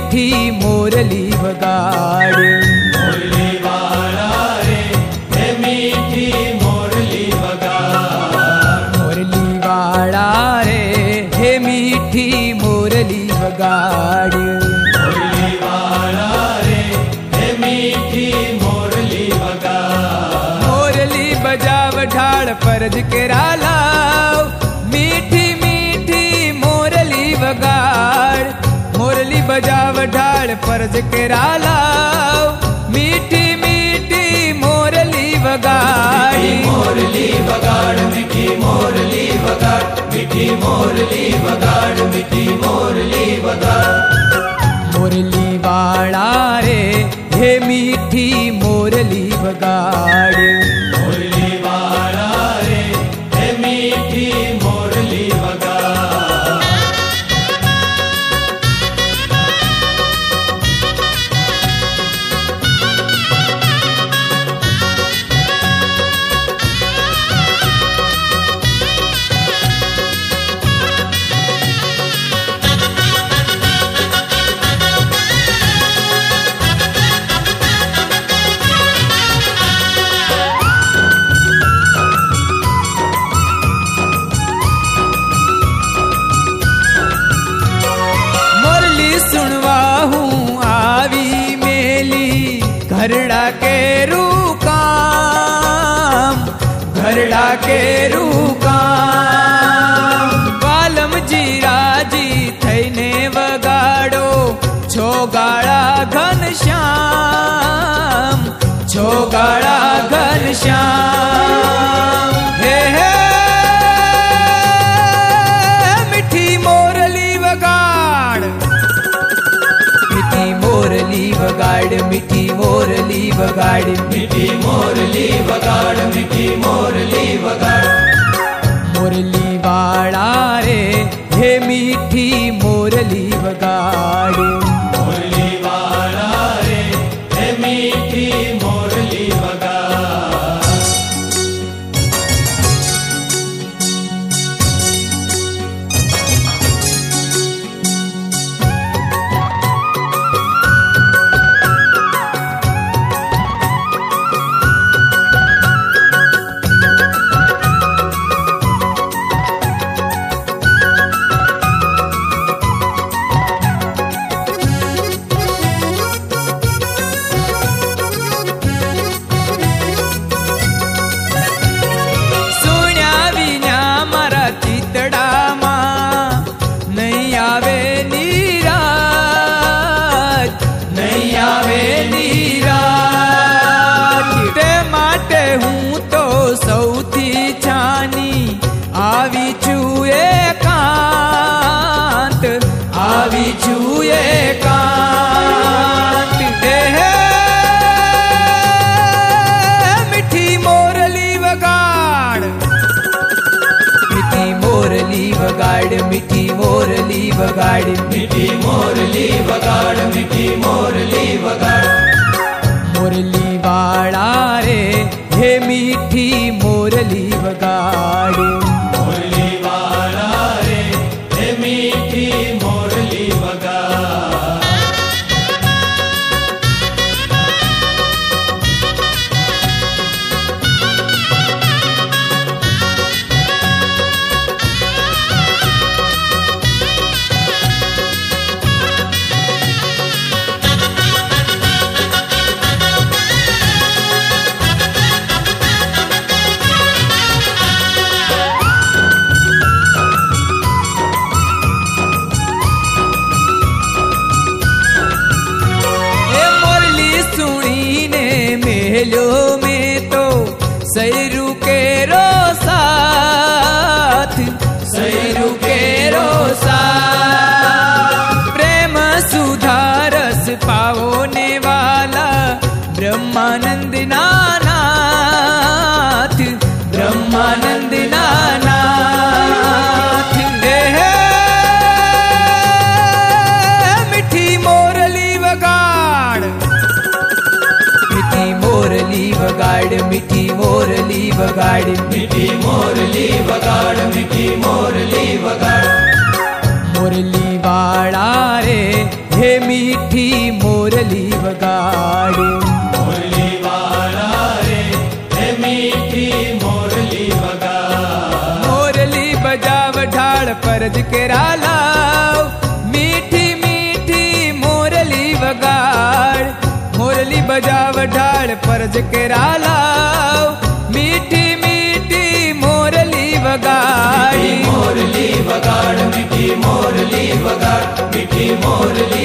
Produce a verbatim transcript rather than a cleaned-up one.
मीठी मोरली वगाड़। मुरली वाला रे हे मीठी मोरली वगाड़। मुरली वाला रे हे मीठी मोरली वगाड़। मुरली वाला रे हे मीठी मोरली वगाड़। मोरली बजाव ढाल फर्ज केरा लाओ, मीठी मीठी मोरली वगाड़। मोरली बजाव ढाल फर्ज केरा लाओ, मीठी मीठी मोरली वगाड़। मोरली वगाड़ मीठी मोरली वगाड़। मीठी मोरली वगाड़ मीठी मोरली वगाड़। मुरली वाला रे हे मीठी मोरली वगाड़। मुरली वाला रे हे मीठी मोरली वगाड़। घरड़ा के रूकाम, घरड़ा के रूकाम। बालम जी राजी थईने वगाड़ो, छोगाड़ा घनश्याम, छोगाड़ा घनश्याम। हे हे मिठी मोरली वगाड़। मिठी मोरली वगाड़ मिठी मोरली वगाड़। मीठी मोरली वगाड़ मीठी मोरली वगाड़। मुरली वाला रे हे मीठी मोरली वगाड़। मुरली वाला रे हे मीठी मोरली वगाड़। आवी छुए कांत, आवी छुए कांत। हे मिठी मोरली वगाड़। मिठी मोरली वगाड़ मिठी मोरली वगाड़। मीठी मोरली वगाड़ मीठी मोरली वगाड़। मुरली वाला रे हे मीठी मोरली वगाड़। मुरली वाला रे हे मीठी मोरली वगाड़। मेलो में तो सैरू के रो साथ, सैरू के रो साथ। प्रेम सुधारस पावोने वाला ब्रह्मानंद नानाथ, ब्रह्मानंद नानाथ। हे मिठी मोरली वगाड़। मिठी मोरली वगाड़ मिठी मोरली वगाड़। मीठी मोरली वगाड़ मीठी मोरली वगाड़। मुरली वाला रे हे मीठी ढाल परज केरा लाओ, मीठी मीठी मोरली वगाड़, मोरली बजाव ढाल परज केरा लाओ, मीठी मीठी मोरली वगाड़ी। मोरली वगाड़ मीठी मोरली वगाड़ मीठी मोरली